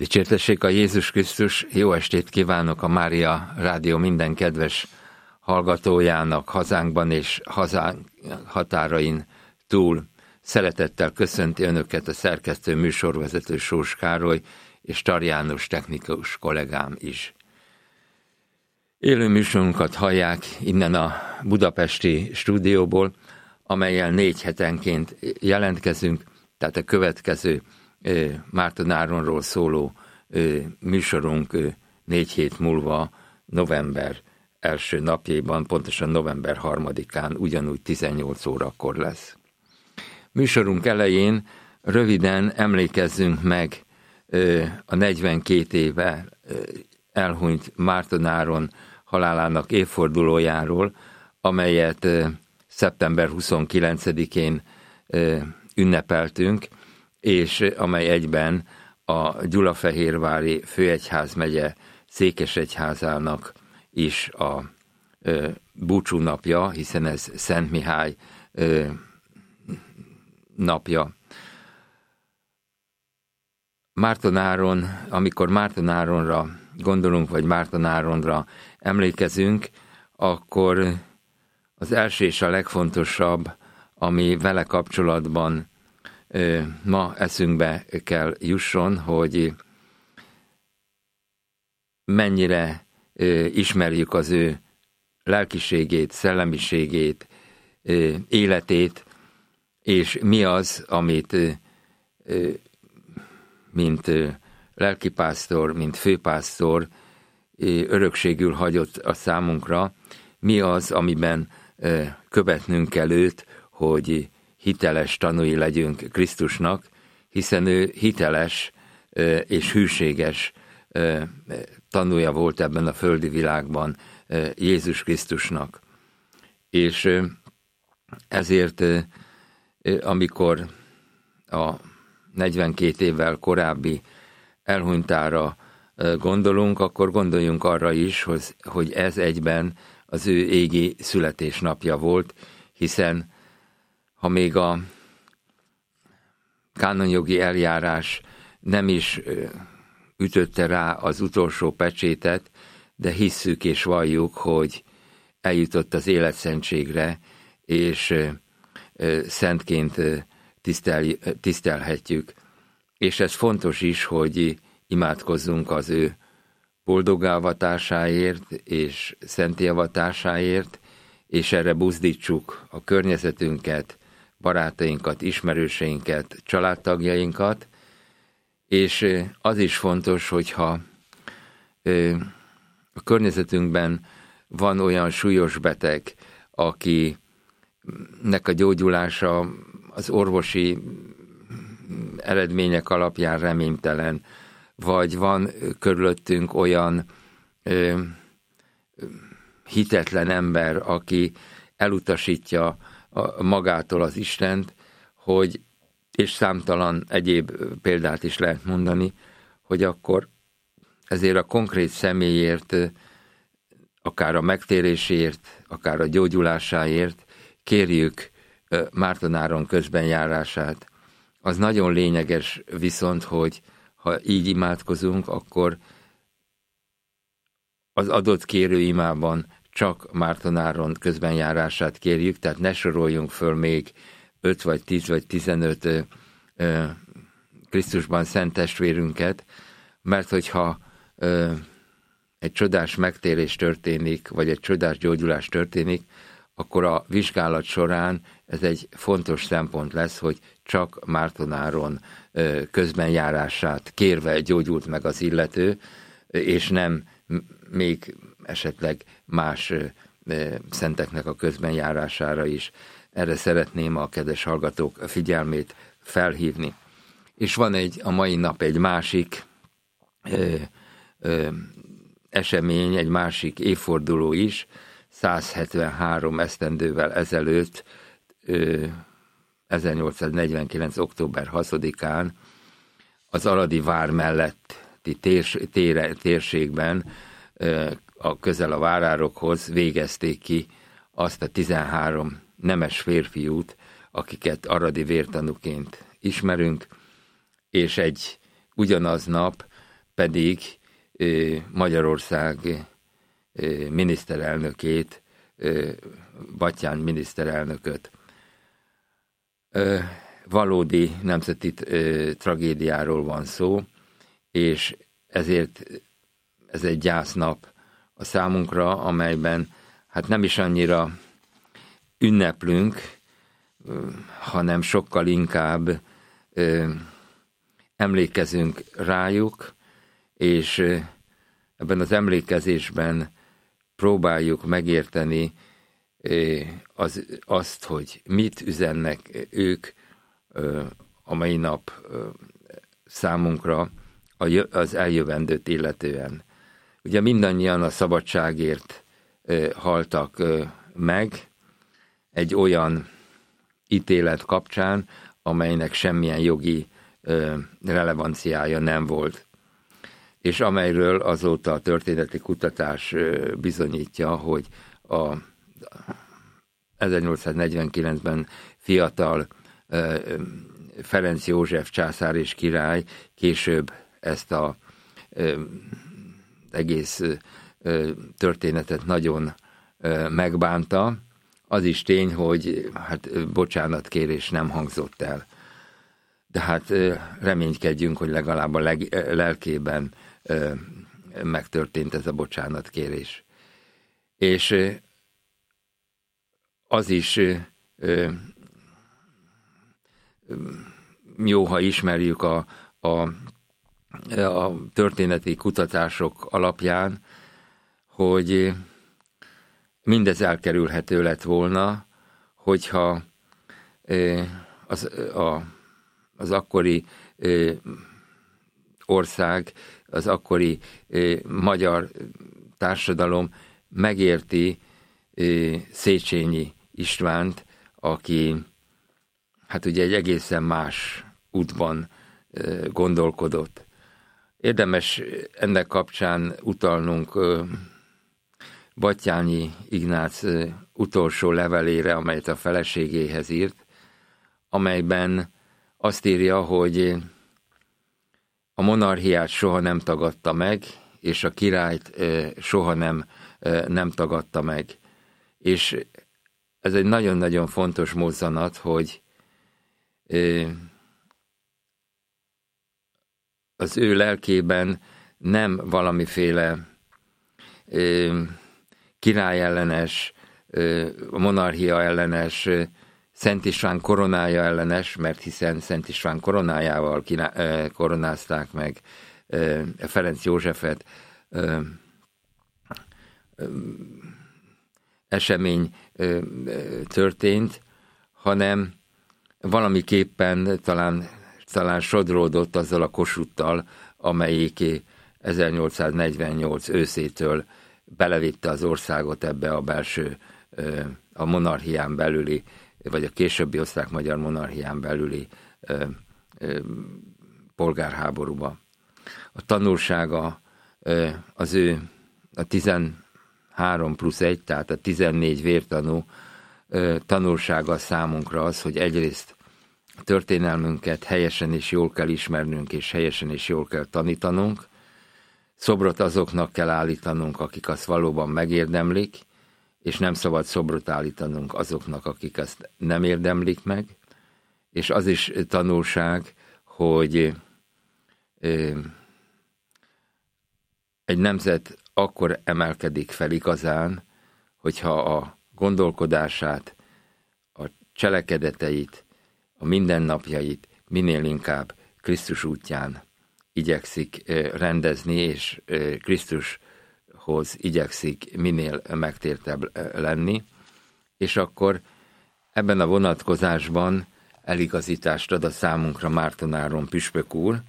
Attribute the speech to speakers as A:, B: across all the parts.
A: Dicsértessék a Jézus Krisztus, jó estét kívánok a Mária Rádió minden kedves hallgatójának hazánkban és hazánk határain túl. Szeretettel köszönti Önöket a szerkesztő műsorvezető Sós Károly és Tar János technikus kollégám is. Élő műsorunkat hallják innen a budapesti stúdióból, amellyel 4 hetenként jelentkezünk, tehát a következő Márton Áronról szóló műsorunk 4 hét múlva november első napjaiban, pontosan november 3-án ugyanúgy 18 órakor lesz. Műsorunk elején röviden emlékezzünk meg a 42 éve elhunyt Márton Áron halálának évfordulójáról, amelyet szeptember 29-én ünnepeltünk, és amely egyben a Gyulafehérvári Főegyházmegye székesegyházának is a búcsúnapja, hiszen ez Szent Mihály napja. Márton Áron, amikor Márton Áronra gondolunk, vagy Márton Áronra emlékezünk, akkor az első és a legfontosabb, ami vele kapcsolatban ma eszünkbe kell jusson, hogy mennyire ismerjük az ő lelkiségét, szellemiségét, életét, és mi az, amit mint lelkipásztor, mint főpásztor örökségül hagyott a számunkra, mi az, amiben követnünk kell őt, hogy hiteles tanúi legyünk Krisztusnak, hiszen ő hiteles és hűséges tanúja volt ebben a földi világban Jézus Krisztusnak. És ezért, amikor a 42 évvel korábbi elhunytára gondolunk, akkor gondoljunk arra is, hogy ez egyben az ő égi születésnapja volt, hiszen ha még a kánonjogi eljárás nem is ütötte rá az utolsó pecsétet, de hisszük és valljuk, hogy eljutott az életszentségre, és szentként tisztelhetjük. És ez fontos is, hogy imádkozzunk az ő boldogálvatásáért és szentélvatásáért, és erre buzdítsuk a környezetünket, barátainkat, ismerőseinket, családtagjainkat, és az is fontos, hogyha a környezetünkben van olyan súlyos beteg, akinek a gyógyulása az orvosi eredmények alapján reménytelen, vagy van körülöttünk olyan hitetlen ember, aki elutasítja magától az Istent, hogy, és számtalan egyéb példát is lehet mondani, hogy akkor ezért a konkrét személyért, akár a megtérésért, akár a gyógyulásáért kérjük Márton Áron közbenjárását. Az nagyon lényeges viszont, hogy ha így imádkozunk, akkor az adott kérőimában csak Márton Áron közbenjárását kérjük, tehát ne soroljunk föl még 5 vagy 10 vagy 15 Krisztusban szent testvérünket, mert hogyha egy csodás megtérés történik, vagy egy csodás gyógyulás történik, akkor a vizsgálat során ez egy fontos szempont lesz, hogy csak Márton Áron közbenjárását kérve gyógyult meg az illető, és nem még esetleg más szenteknek a közbenjárására is. Erre szeretném a kedves hallgatók figyelmét felhívni. És van a mai nap egy másik esemény, egy másik évforduló is, 173 esztendővel ezelőtt, 1849. október 6-án az Aradi vár melletti térségben, közel a várárokhoz végezték ki azt a 13 nemes férfiút, akiket aradi vértanúként ismerünk, és ugyanaz nap pedig Magyarország miniszterelnökét, Batthyány miniszterelnököt. Valódi nemzeti tragédiáról van szó, és ezért ez egy gyásznap a számunkra, amelyben hát nem is annyira ünneplünk, hanem sokkal inkább emlékezünk rájuk, és ebben az emlékezésben próbáljuk megérteni azt, hogy mit üzennek ők a mai nap számunkra az eljövendőt illetően. Ugye mindannyian a szabadságért haltak meg egy olyan ítélet kapcsán, amelynek semmilyen jogi relevanciája nem volt, és amelyről azóta a történeti kutatás bizonyítja, hogy a 1849-ben fiatal Ferenc József császár és király később ezt az egész történetet nagyon megbánta. Az is tény, hogy hát bocsánatkérés nem hangzott el. De hát reménykedjünk, hogy legalább a lelkében megtörtént ez a bocsánatkérés. És az is jó, ha ismerjük a történeti kutatások alapján, hogy mindez elkerülhető lett volna, hogyha az akkori ország, az akkori magyar társadalom megérti Széchenyi Istvánt, aki hát ugye egy egészen más útban gondolkodott. Érdemes ennek kapcsán utalnunk Batthyányi Ignác utolsó levelére, amelyet a feleségéhez írt, amelyben azt írja, hogy a monarchiát soha nem tagadta meg, és a királyt soha nem tagadta meg. És ez egy nagyon-nagyon fontos mozzanat, hogy az ő lelkében nem valamiféle királyellenes, monarchia ellenes, Szent István koronája ellenes, mert hiszen Szent István koronájával koronázták meg Ferenc Józsefet, esemény történt, hanem valamiképpen talán sodródott azzal a Kossuthtal, amelyik 1848 őszétől belevitte az országot ebbe a belső, a monarchián belüli, vagy a későbbi osztrák-magyar monarchián belüli polgárháborúba. A tanulsága az ő a 13+1, tehát a 14 vértanú tanulsága számunkra az, hogy egyrészt a történelmünket helyesen és jól kell ismernünk, és helyesen és jól kell tanítanunk, szobrot azoknak kell állítanunk, akik azt valóban megérdemlik, és nem szabad szobrot állítanunk azoknak, akik azt nem érdemlik meg, és az is tanulság, hogy egy nemzet akkor emelkedik fel igazán, hogyha a gondolkodását, a cselekedeteit, a mindennapjait minél inkább Krisztus útján igyekszik rendezni, és Krisztushoz igyekszik minél megtértebb lenni, és akkor ebben a vonatkozásban eligazítást ad a számunkra Márton Áron püspök úr,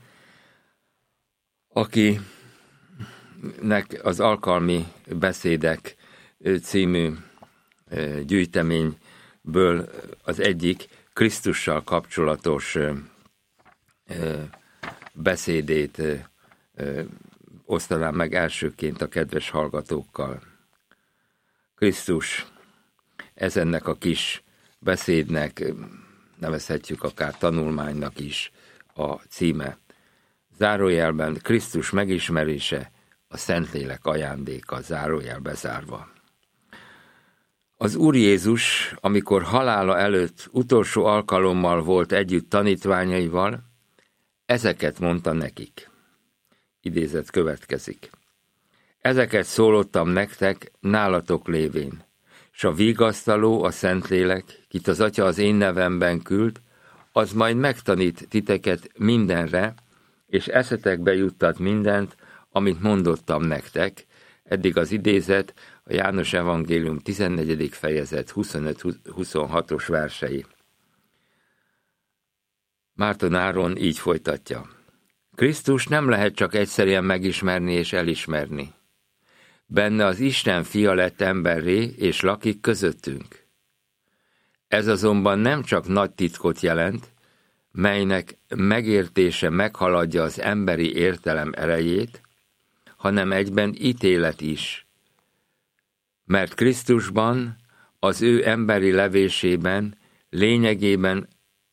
A: akinek az Alkalmi Beszédek című gyűjteményből az egyik Krisztussal kapcsolatos beszédét osztanám meg elsőként a kedves hallgatókkal. Krisztus, ez ennek a kis beszédnek, nevezhetjük akár tanulmánynak is a címe. zárójelben Krisztus megismerése, a Szentlélek ajándéka, zárójel bezárva. Az Úr Jézus, amikor halála előtt utolsó alkalommal volt együtt tanítványaival, ezeket mondta nekik. Idézet következik. Ezeket szólottam nektek nálatok lévén, s a vigasztaló, a Szentlélek, kit az Atya az én nevemben küld, az majd megtanít titeket mindenre, és eszetekbe juttat mindent, amit mondottam nektek. Eddig az idézet, a János Evangélium 14. fejezet 25-26-os versei. Márton Áron így folytatja. Krisztus nem lehet csak egyszerűen megismerni és elismerni. Benne az Isten fia lett emberré, és lakik közöttünk. Ez azonban nem csak nagy titkot jelent, melynek megértése meghaladja az emberi értelem erejét, hanem egyben ítélet is. Mert Krisztusban, az ő emberi levésében, lényegében,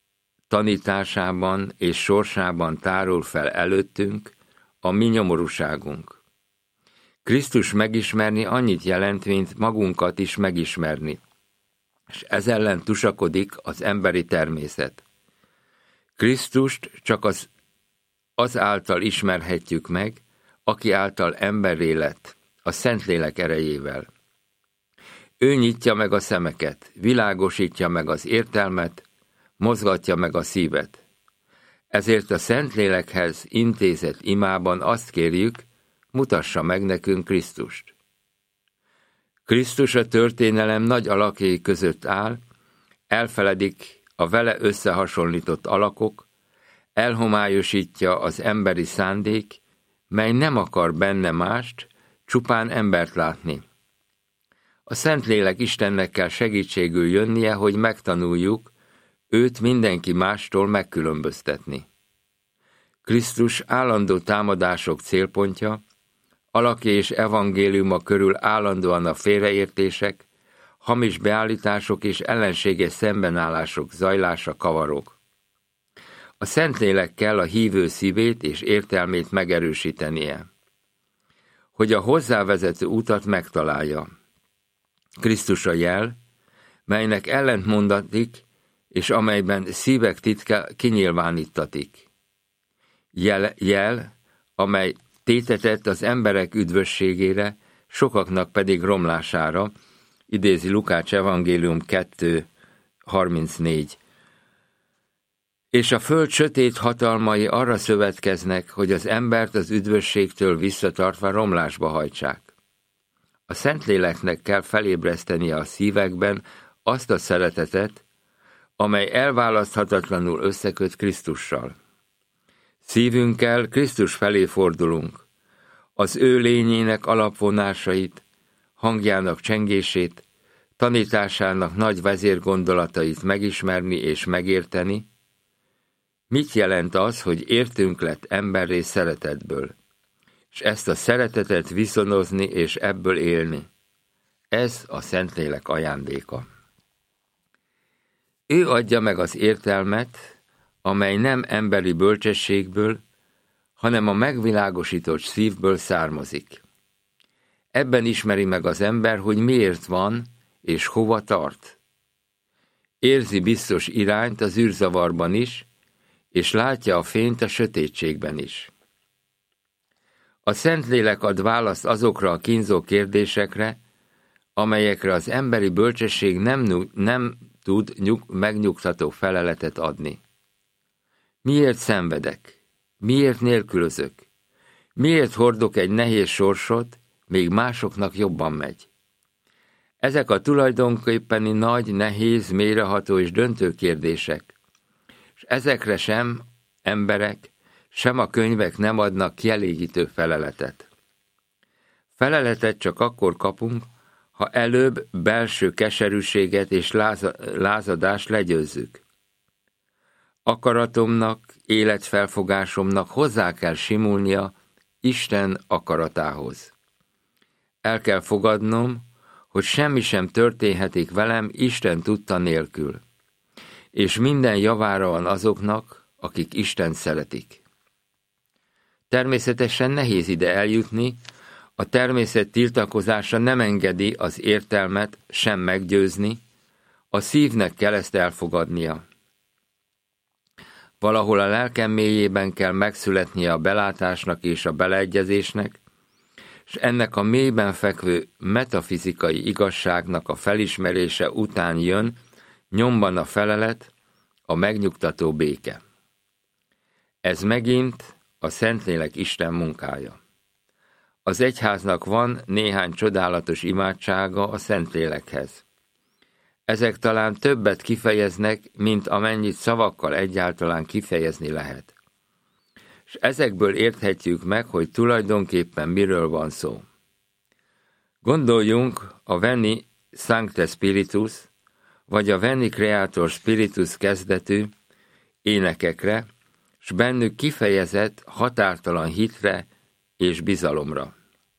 A: tanításában és sorsában tárul fel előttünk a mi nyomorúságunk. Krisztus megismerni annyit jelent, mint magunkat is megismerni, és ez ellen tusakodik az emberi természet. Krisztust csak az által ismerhetjük meg, aki által emberré lett, a Szentlélek erejével. Ő nyitja meg a szemeket, világosítja meg az értelmet, mozgatja meg a szívet. Ezért a Szentlélekhez intézett imában azt kérjük, mutassa meg nekünk Krisztust. Krisztus a történelem nagy alakjai között áll, elfeledik a vele összehasonlított alakok, elhomályosítja az emberi szándék, mely nem akar benne mást, csupán embert látni. A Szentlélek Istennek kell segítségül jönnie, hogy megtanuljuk őt mindenki mástól megkülönböztetni. Krisztus állandó támadások célpontja, alakja és evangéliuma körül állandóan a félreértések, hamis beállítások és ellenséges szembenállások zajlása kavarog. A Szentlélek kell a hívő szívét és értelmét megerősítenie, hogy a hozzávezető utat megtalálja. Krisztus a jel, melynek ellentmondatik, és amelyben szívek titka kinyilvánítatik. Jel, amely tétetett az emberek üdvösségére, sokaknak pedig romlására, idézi Lukács Evangélium 2.34. És a föld sötét hatalmai arra szövetkeznek, hogy az embert az üdvösségtől visszatartva romlásba hajtsák. A Szentléleknek kell felébresztenie a szívekben azt a szeretetet, amely elválaszthatatlanul összeköt Krisztussal. Szívünkkel Krisztus felé fordulunk, az ő lényének alapvonásait, hangjának csengését, tanításának nagy vezérgondolatait megismerni és megérteni. Mit jelent az, hogy értünk lett emberré szeretetből, és ezt a szeretetet viszonozni és ebből élni? Ez a Szentlélek ajándéka. Ő adja meg az értelmet, amely nem emberi bölcsességből, hanem a megvilágosított szívből származik. Ebben ismeri meg az ember, hogy miért van és hova tart. Érzi biztos irányt az űrzavarban is, és látja a fényt a sötétségben is. A Szentlélek ad választ azokra a kínzó kérdésekre, amelyekre az emberi bölcsesség nem tud megnyugtató feleletet adni. Miért szenvedek? Miért nélkülözök? Miért hordok egy nehéz sorsot, még másoknak jobban megy? Ezek a tulajdonképpeni nagy, nehéz, mélyreható és döntő kérdések, és ezekre sem emberek, sem a könyvek nem adnak kielégítő feleletet. Feleletet csak akkor kapunk, ha előbb belső keserűséget és lázadást legyőzzük. Akaratomnak, életfelfogásomnak hozzá kell simulnia Isten akaratához. El kell fogadnom, hogy semmi sem történhetik velem Isten tudta nélkül, és minden javára van azoknak, akik Istent szeretik. Természetesen nehéz ide eljutni, a természet tiltakozása nem engedi az értelmet sem meggyőzni, a szívnek kell ezt elfogadnia. Valahol a lelkem mélyében kell megszületnie a belátásnak és a beleegyezésnek, és ennek a mélyben fekvő metafizikai igazságnak a felismerése után jön nyomban a felelet, a megnyugtató béke. Ez megint a Szentlélek Isten munkája. Az egyháznak van néhány csodálatos imádsága a Szentlélekhez. Ezek talán többet kifejeznek, mint amennyit szavakkal egyáltalán kifejezni lehet. És ezekből érthetjük meg, hogy tulajdonképpen miről van szó. Gondoljunk a Veni Sancte Spiritus, vagy a Veni Creator Spiritus kezdetű énekekre, s bennük kifejezett határtalan hitre és bizalomra.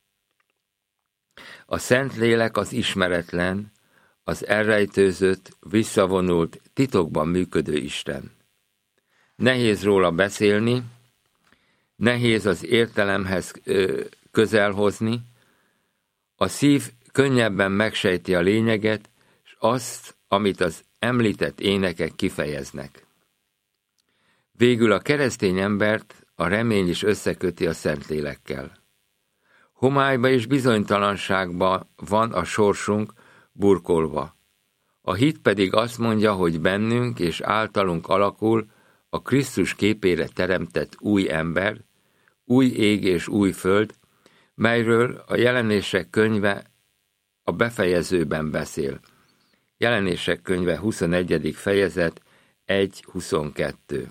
A: A Szentlélek az ismeretlen, az elrejtőzött, visszavonult, titokban működő Isten. Nehéz róla beszélni, nehéz az értelemhez közel hozni, a szív könnyebben megsejti a lényeget, és azt, amit az említett énekek kifejeznek. Végül a keresztény embert a remény is összeköti a Szentlélekkel. Homályba és bizonytalanságba van a sorsunk burkolva. A hit pedig azt mondja, hogy bennünk és általunk alakul a Krisztus képére teremtett új ember, új ég és új föld, melyről a Jelenések könyve a befejezőben beszél. Jelenések könyve 21. fejezet 1-22.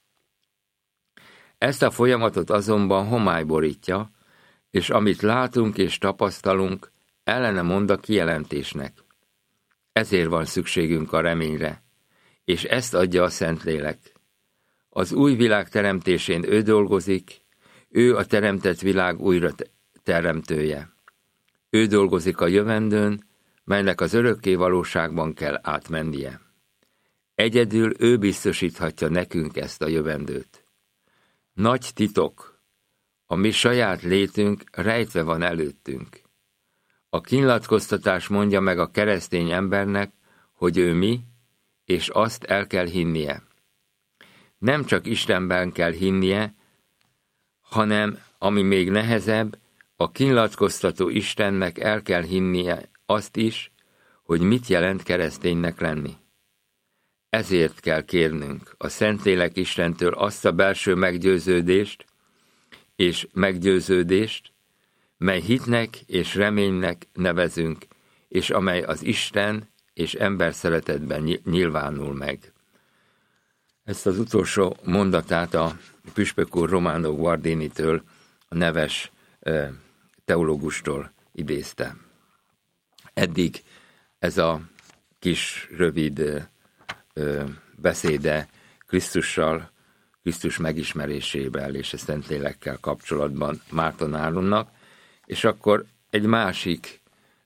A: Ezt a folyamatot azonban homály borítja, és amit látunk és tapasztalunk, ellene mond a kijelentésnek. Ezért van szükségünk a reményre, és ezt adja a Szentlélek. Az új világ teremtésén ő dolgozik, ő a teremtett világ újra teremtője. Ő dolgozik a jövendőn, melynek az örökké valóságban kell átmennie. Egyedül ő biztosíthatja nekünk ezt a jövendőt. Nagy titok, a mi saját létünk rejtve van előttünk. A kinyilatkoztatás mondja meg a keresztény embernek, hogy ő mi, és azt el kell hinnie. Nem csak Istenben kell hinnie, hanem, ami még nehezebb, a kinyilatkoztató Istennek el kell hinnie azt is, hogy mit jelent kereszténynek lenni. Ezért kell kérnünk a Szentlélek Istentől azt a belső meggyőződést és meggyőződést, mely hitnek és reménynek nevezünk, és amely az Isten és ember szeretetben nyilvánul meg. Ezt az utolsó mondatát a püspök úr Romano Guardinitől, a neves teológusról idézte. Eddig ez a kis, rövid beszéde Krisztussal, Krisztus megismerésével és a Szentlélekkel kapcsolatban Márton Áronnak, és akkor egy másik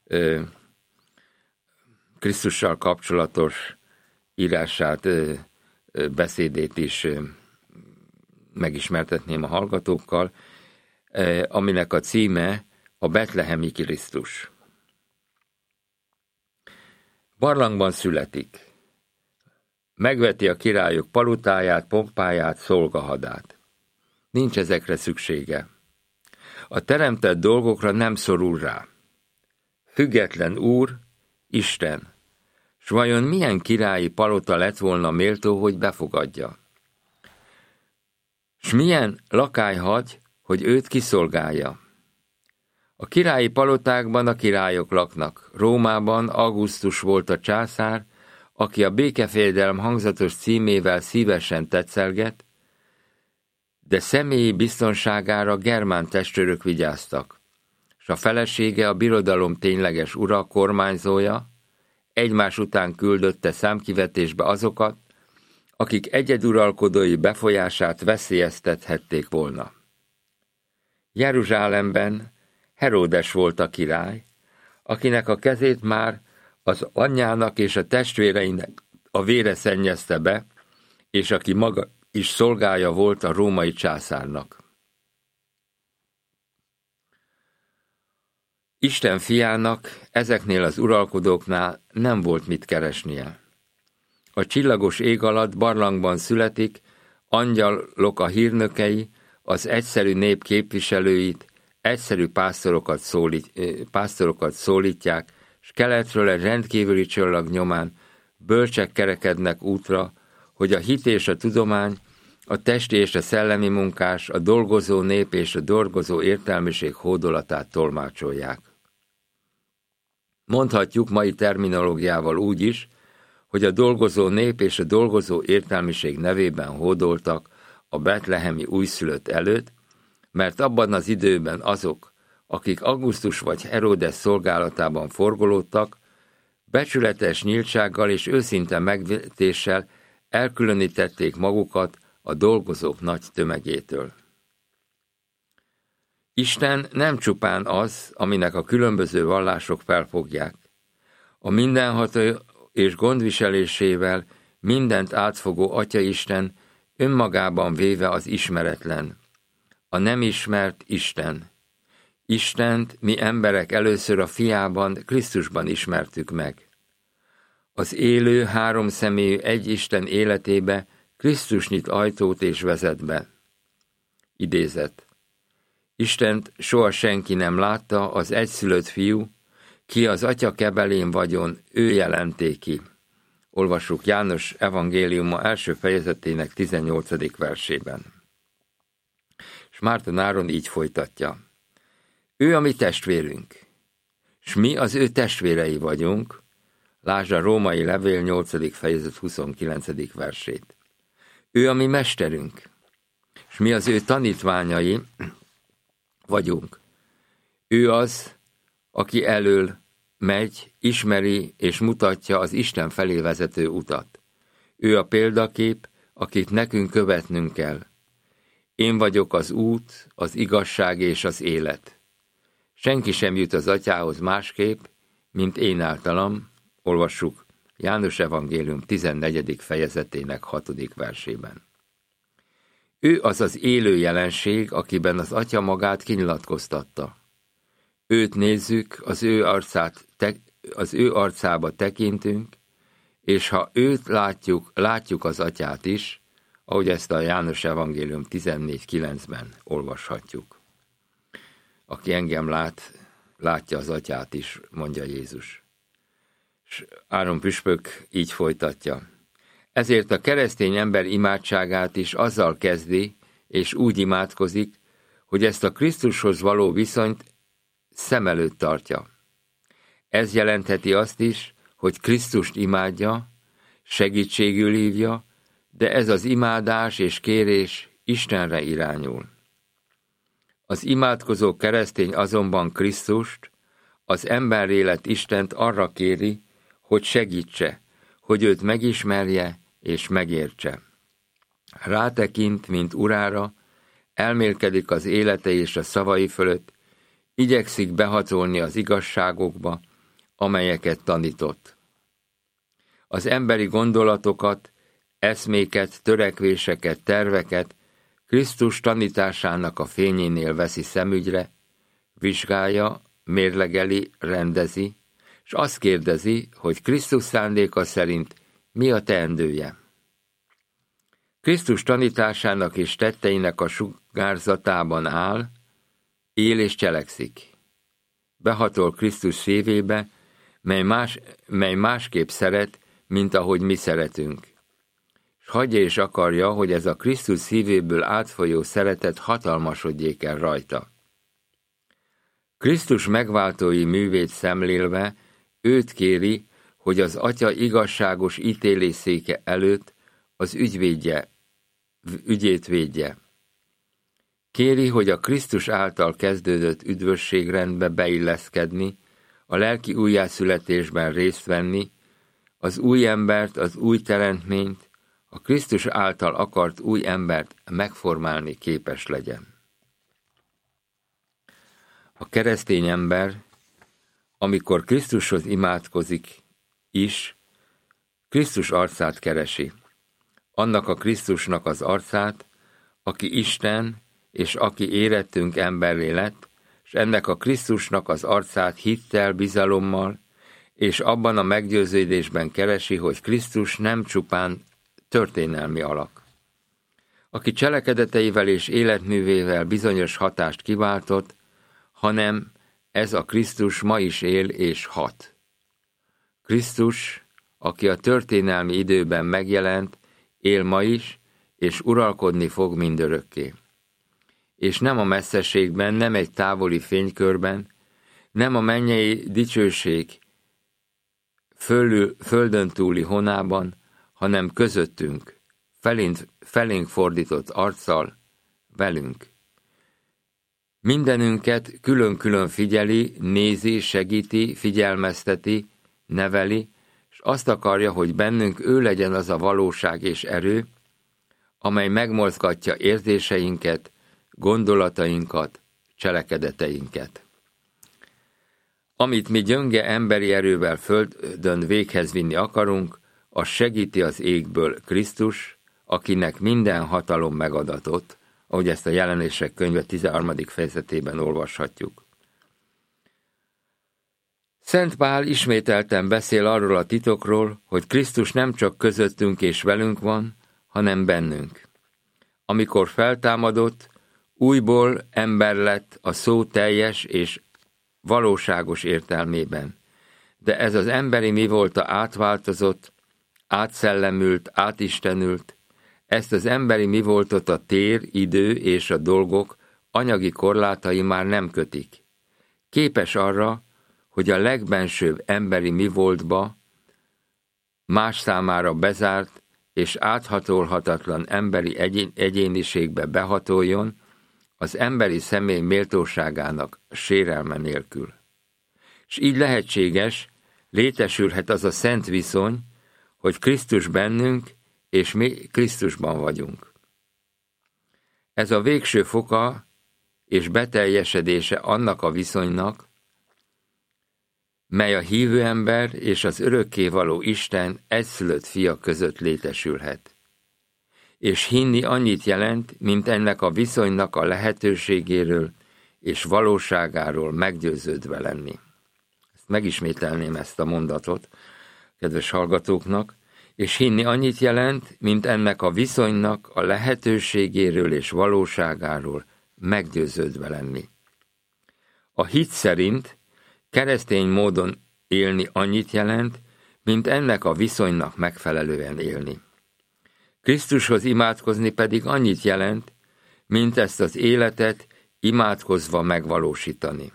A: Krisztussal kapcsolatos írását, beszédét is megismertetném a hallgatókkal, aminek a címe a Betlehemi Krisztus. Barlangban születik. Megveti a királyok palotáját, pompáját, szolgahadát. Nincs ezekre szüksége. A teremtett dolgokra nem szorul rá. Független Úr, Isten, s vajon milyen királyi palota lett volna méltó, hogy befogadja? S milyen lakály hagy, hogy őt kiszolgálja? A királyi palotákban a királyok laknak. Rómában Augustus volt a császár, aki a békefejedelem hangzatos címével szívesen tetszelget, de személyi biztonságára germán testőrök vigyáztak, s a felesége, a birodalom tényleges ura, kormányzója, egymás után küldötte számkivetésbe azokat, akik egyeduralkodói befolyását veszélyeztethették volna. Jeruzsálemben Heródes volt a király, akinek a kezét már az anyjának és a testvéreinek a vére szennyezte be, és aki maga is szolgája volt a római császárnak. Isten fiának ezeknél az uralkodóknál nem volt mit keresnie. A csillagos ég alatt barlangban születik, angyalok a hírnökei, az egyszerű nép képviselőit, egyszerű pásztorokat szólítják, s keletről egy rendkívüli csillag nyomán bölcsek kerekednek útra, hogy a hit és a tudomány, a testi és a szellemi munkás, a dolgozó nép és a dolgozó értelmiség hódolatát tolmácsolják. Mondhatjuk mai terminológiával úgy is, hogy a dolgozó nép és a dolgozó értelmiség nevében hódoltak a betlehemi újszülött előtt, mert abban az időben azok, akik Augustus vagy Heródes szolgálatában forgolódtak, becsületes nyíltsággal és őszinte megvetéssel elkülönítették magukat a dolgozók nagy tömegétől. Isten nem csupán az, aminek a különböző vallások felfogják. A mindenható és gondviselésével mindent átfogó Atyaisten önmagában véve az ismeretlen, a nem ismert Isten. Istent mi emberek először a fiában, Krisztusban ismertük meg. Az élő, háromszemélyű egy Isten életébe Krisztus nyit ajtót és vezet be. Idézet. Istent soha senki nem látta, az egyszülött fiú, ki az atya kebelén vagyon, ő jelenté ki. Olvassuk János evangéliuma első fejezetének 18. versében. És Márton Áron így folytatja. Ő a mi testvérünk, s mi az ő testvérei vagyunk, lásd a Római levél 8. fejezet 29. versét. Ő a mi mesterünk, s mi az ő tanítványai vagyunk. Ő az, aki elől megy, ismeri és mutatja az Isten felé vezető utat. Ő a példakép, akit nekünk követnünk kell. Én vagyok az út, az igazság és az élet. Senki sem jut az atyához másképp, mint én általam, olvassuk János evangélium 14. fejezetének 6. versében. Ő az az élő jelenség, akiben az atya magát kinyilatkoztatta. Őt nézzük, az ő arcába tekintünk, és ha őt látjuk az atyát is, ahogy ezt a János evangélium 14.9-ben olvashatjuk. Aki engem látja az atyát is, mondja Jézus. És Áron püspök így folytatja. Ezért a keresztény ember imádságát is azzal kezdi, és úgy imádkozik, hogy ezt a Krisztushoz való viszonyt szem előtt tartja. Ez jelentheti azt is, hogy Krisztust imádja, segítségül hívja, de ez az imádás és kérés Istenre irányul. Az imádkozó keresztény azonban Krisztust, az emberré lett Istent arra kéri, hogy segítse, hogy őt megismerje és megértse. Rátekint, mint urára, elmélkedik az élete és a szavai fölött, igyekszik behatolni az igazságokba, amelyeket tanított. Az emberi gondolatokat, eszméket, törekvéseket, terveket Krisztus tanításának a fényénél veszi szemügyre, vizsgálja, mérlegeli, rendezi, és azt kérdezi, hogy Krisztus szándéka szerint mi a teendője. Krisztus tanításának és tetteinek a sugárzatában áll, él és cselekszik. Behatol Krisztus szívébe, mely másképp szeret, mint ahogy mi szeretünk. És hagyja és akarja, hogy ez a Krisztus szívéből átfolyó szeretet hatalmasodjék el rajta. Krisztus megváltói művét szemlélve, őt kéri, hogy az atya igazságos ítélésszéke előtt az ügyét védje. Kéri, hogy a Krisztus által kezdődött üdvösségrendbe beilleszkedni, a lelki újjászületésben részt venni, az új embert, az új teremtményt, a Krisztus által akart új embert megformálni képes legyen. A keresztény ember, amikor Krisztushoz imádkozik is, Krisztus arcát keresi. Annak a Krisztusnak az arcát, aki Isten, és aki érettünk emberré lett, és ennek a Krisztusnak az arcát hittel, bizalommal, és abban a meggyőződésben keresi, hogy Krisztus nem csupán történelmi alak, aki cselekedeteivel és életművével bizonyos hatást kiváltott, hanem ez a Krisztus ma is él és hat. Krisztus, aki a történelmi időben megjelent, él ma is, és uralkodni fog mindörökké. És nem a messzeségben, nem egy távoli fénykörben, nem a mennyei dicsőség földön túli honában, hanem közöttünk, felénk fordított arccal, velünk. Mindenünket külön-külön figyeli, nézi, segíti, figyelmezteti, neveli, és azt akarja, hogy bennünk ő legyen az a valóság és erő, amely megmozgatja érzéseinket, gondolatainkat, cselekedeteinket. Amit mi gyönge emberi erővel földön véghez vinni akarunk, az segíti az égből Krisztus, akinek minden hatalom megadatott, ahogy ezt a Jelenések könyve 13. fejezetében olvashatjuk. Szent Pál ismételten beszél arról a titokról, hogy Krisztus nem csak közöttünk és velünk van, hanem bennünk. Amikor feltámadott, újból ember lett a szó teljes és valóságos értelmében. De ez az emberi mi volta átváltozott, átszellemült, átistenült, ezt az emberi mi voltot a tér, idő és a dolgok anyagi korlátai már nem kötik. Képes arra, hogy a legbensőbb emberi mi voltba, más számára bezárt és áthatolhatatlan emberi egyéniségbe behatoljon, az emberi személy méltóságának sérelme nélkül. És így lehetséges, létesülhet az a szent viszony, hogy Krisztus bennünk, és mi Krisztusban vagyunk. Ez a végső foka és beteljesedése annak a viszonynak, mely a hívő ember és az örökkévaló Isten egyszülött fia között létesülhet. És hinni annyit jelent, mint ennek a viszonynak a lehetőségéről és valóságáról meggyőződve lenni. Megismételném ezt a mondatot, kedves hallgatóknak, és hinni annyit jelent, mint ennek a viszonynak a lehetőségéről és valóságáról meggyőződve lenni. A hit szerint keresztény módon élni annyit jelent, mint ennek a viszonynak megfelelően élni. Krisztushoz imádkozni pedig annyit jelent, mint ezt az életet imádkozva megvalósítani.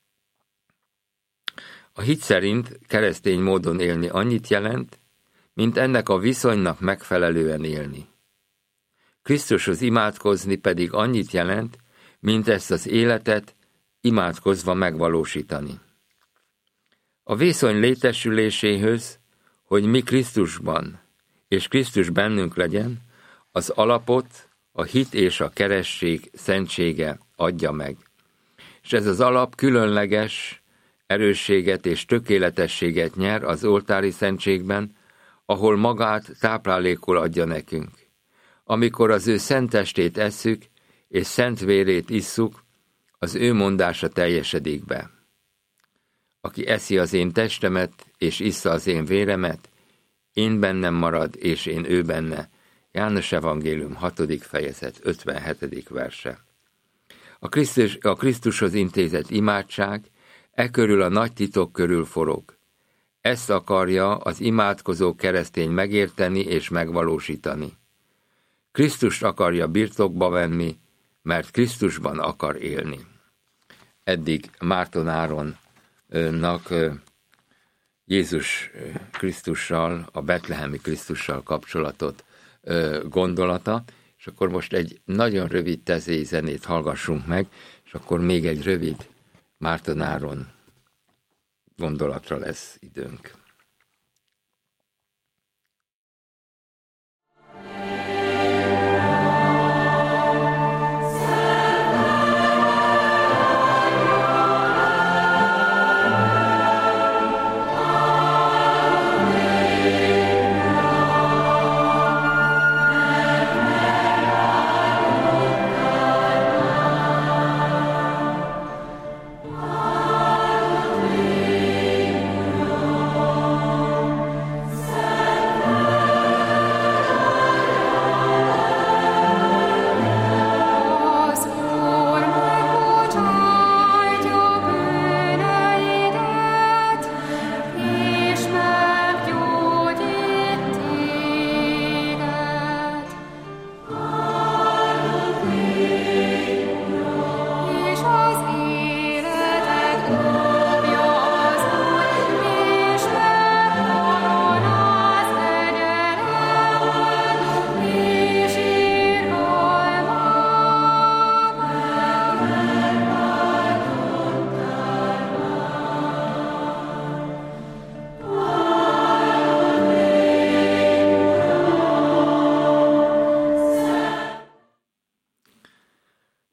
A: A hit szerint keresztény módon élni annyit jelent, mint ennek a viszonynak megfelelően élni. Krisztushoz imádkozni pedig annyit jelent, mint ezt az életet imádkozva megvalósítani. A viszony létesüléséhöz, hogy mi Krisztusban és Krisztus bennünk legyen, az alapot a hit és a keresztség szentsége adja meg. És ez az alap különleges erősséget és tökéletességet nyer az oltári szentségben, ahol magát táplálékul adja nekünk. Amikor az ő szent testét esszük, és szent vérét isszuk, az ő mondása teljesedik be. Aki eszi az én testemet, és issza az én véremet, én bennem marad, és én ő benne. János Evangélium 6. fejezet 57. verse. A Krisztushoz intézett imádság körül a nagy titok körül forog. Ezt akarja az imádkozó keresztény megérteni és megvalósítani. Krisztust akarja birtokba venni, mert Krisztusban akar élni. Eddig Márton Áronnak Jézus Krisztussal, a betlehemi Krisztussal kapcsolatot gondolata, és akkor most egy nagyon rövid tezély zenét hallgassunk meg, és akkor még egy rövid Márton Áron gondolatra lesz időnk.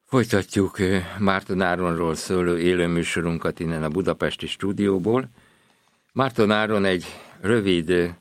A: Folytatjuk Márton Áronról szóló élőműsorunkat innen a budapesti stúdióból. Márton Áron egy rövid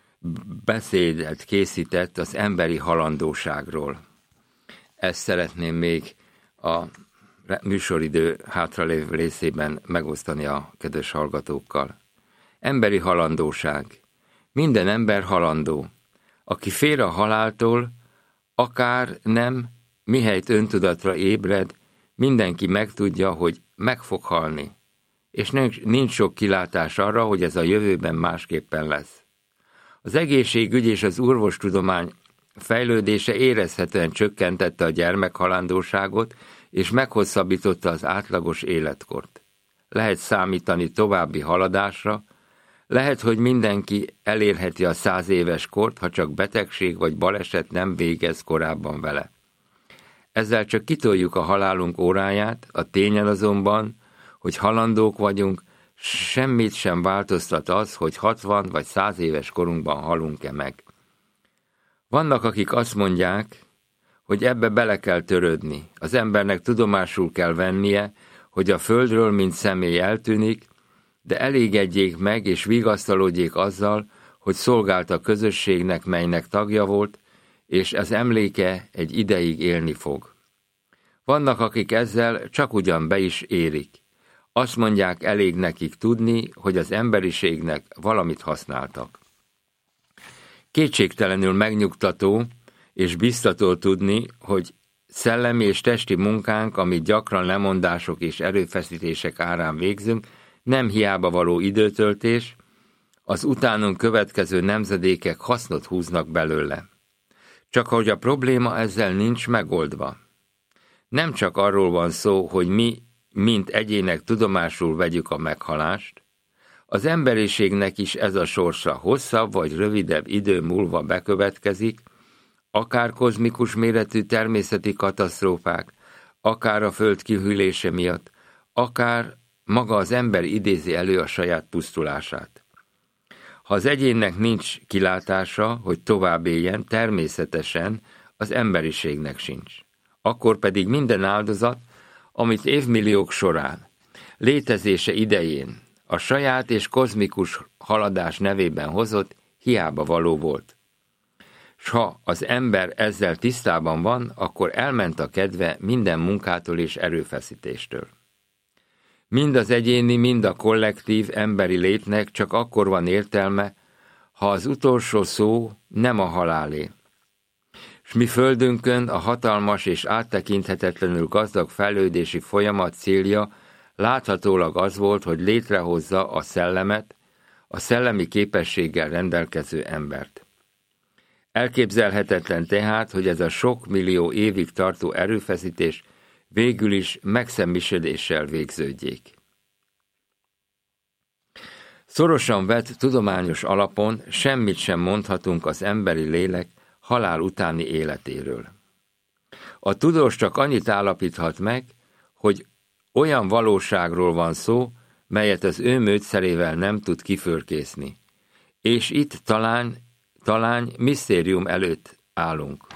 A: beszédet készített az emberi halandóságról. Ezt szeretném még a műsoridő hátralévő részében megosztani a kedves hallgatókkal. Emberi halandóság. Minden ember halandó. Aki fél a haláltól, akár nem, mihelyt öntudatra ébred, mindenki megtudja, hogy meg fog halni, és nincs sok kilátás arra, hogy ez a jövőben másképpen lesz. Az egészségügy és az orvostudomány fejlődése érezhetően csökkentette a gyermekhalandóságot, és meghosszabbította az átlagos életkort. Lehet számítani további haladásra, lehet, hogy mindenki elérheti a 100 éves kort, ha csak betegség vagy baleset nem végez korábban vele. Ezzel csak kitoljuk a halálunk óráját, a tényen azonban, hogy halandók vagyunk, semmit sem változtat az, hogy 60 vagy 100 éves korunkban halunk-e meg. Vannak, akik azt mondják, hogy ebbe bele kell törődni. Az embernek tudomásul kell vennie, hogy a földről mint személy eltűnik, de elégedjék meg és vigasztalodjék azzal, hogy szolgált a közösségnek, melynek tagja volt, és ez emléke egy ideig élni fog. Vannak, akik ezzel csak ugyan be is érik. Azt mondják, elég nekik tudni, hogy az emberiségnek valamit használtak. Kétségtelenül megnyugtató és biztató tudni, hogy szellemi és testi munkánk, amit gyakran lemondások és erőfeszítések árán végzünk, nem hiába való időtöltés, az utánunk következő nemzedékek hasznot húznak belőle. Csak hogy a probléma ezzel nincs megoldva. Nem csak arról van szó, hogy mi, mint egyének tudomásul vegyük a meghalást, az emberiségnek is ez a sorsa hosszabb vagy rövidebb idő múlva bekövetkezik, akár kozmikus méretű természeti katasztrófák, akár a föld kihűlése miatt, akár maga az ember idézi elő a saját pusztulását. Ha az egyénnek nincs kilátása, hogy tovább éljen, természetesen az emberiségnek sincs. Akkor pedig minden áldozat, amit évmilliók során, létezése idején a saját és kozmikus haladás nevében hozott, hiába való volt. S ha az ember ezzel tisztában van, akkor elment a kedve minden munkától és erőfeszítéstől. Mind az egyéni, mind a kollektív emberi létnek csak akkor van értelme, ha az utolsó szó nem a halálé. S mi földünkön a hatalmas és áttekinthetetlenül gazdag fejlődési folyamat célja láthatólag az volt, hogy létrehozza a szellemet, a szellemi képességgel rendelkező embert. Elképzelhetetlen tehát, hogy ez a sok millió évig tartó erőfeszítés végül is megsemmisödéssel végződjék. Szorosan vett tudományos alapon semmit sem mondhatunk az emberi lélek halál utáni életéről. A tudós csak annyit állapíthat meg, hogy olyan valóságról van szó, melyet az ő módszerével nem tud kifürkészni. És itt talán misztérium előtt állunk.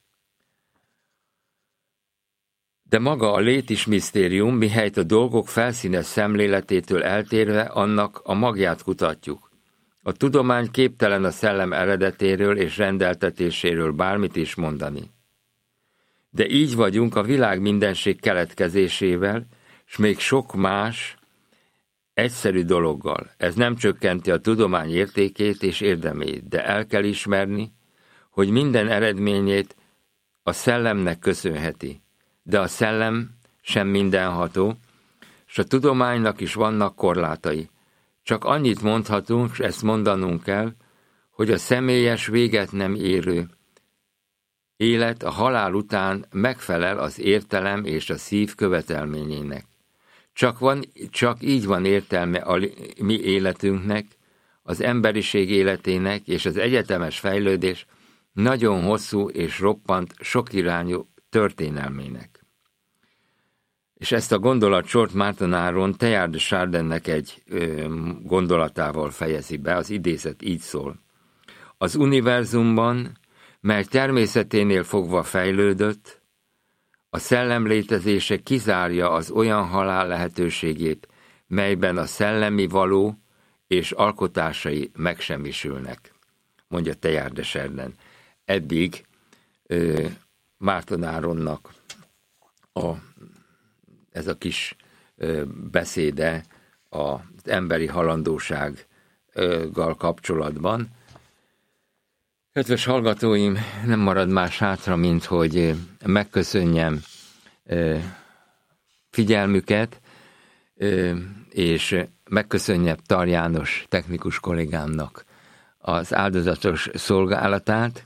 A: De maga a lét is misztérium, mihelyt a dolgok felszínes szemléletétől eltérve annak a magját kutatjuk. A tudomány képtelen a szellem eredetéről és rendeltetéséről bármit is mondani. De így vagyunk a világ mindenség keletkezésével, s még sok más egyszerű dologgal. Ez nem csökkenti a tudomány értékét és érdemét, de el kell ismerni, hogy minden eredményét a szellemnek köszönheti. De a szellem sem mindenható, s a tudománynak is vannak korlátai. Csak annyit mondhatunk, s ezt mondanunk kell, hogy a személyes véget nem érő élet a halál után megfelel az értelem és a szív követelményének. Csak így van értelme a mi életünknek, az emberiség életének és az egyetemes fejlődés nagyon hosszú és roppant sokirányú történelmének. És ezt a gondolatsort Márton Áron Teilhard de Chardinnek egy gondolatával fejezi be, az idézet így szól. Az univerzumban, mely természeténél fogva fejlődött, A szellem létezése kizárja az olyan halál lehetőségét, melyben a szellemi való és alkotásai megsemmisülnek, mondja Teilhard de Chardin. Eddig Márton Áronnak ez a kis beszéde az emberi halandósággal kapcsolatban. Kedves hallgatóim, nem marad más hátra, mint hogy megköszönjem figyelmüket, és megköszönjem Tar János technikus kollégámnak az áldozatos szolgálatát.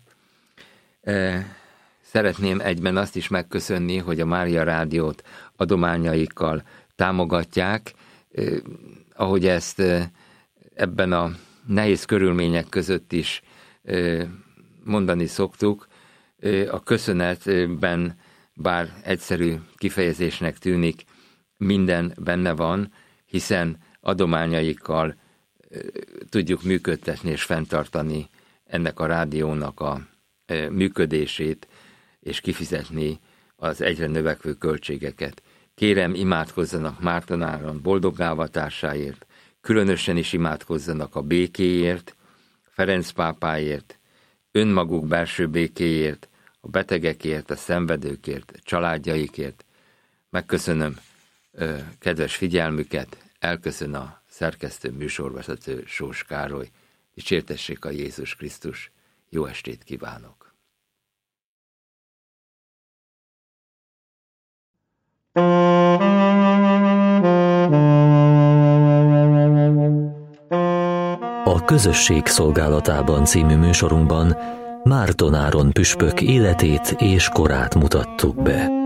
A: Szeretném egyben azt is megköszönni, hogy a Mária Rádiót adományaikkal támogatják, ahogy ezt ebben a nehéz körülmények között is mondani szoktuk. A köszönetben, bár egyszerű kifejezésnek tűnik, minden benne van, hiszen adományaikkal tudjuk működtetni és fenntartani ennek a rádiónak a működését, és kifizetni az egyre növekvő költségeket. Kérem, imádkozzanak Márton Áron boldoggávatásáért, különösen is imádkozzanak a békéért, Ferenc pápáért, önmaguk belső békéért, a betegekért, a szenvedőkért, a családjaikért. Megköszönöm kedves figyelmüket, elköszön a szerkesztő műsorvezető Sós Károly. Dicsértessék a Jézus Krisztus, jó estét kívánok!
B: A Közösség szolgálatában című műsorunkban Márton Áron püspök életét és korát mutattuk be.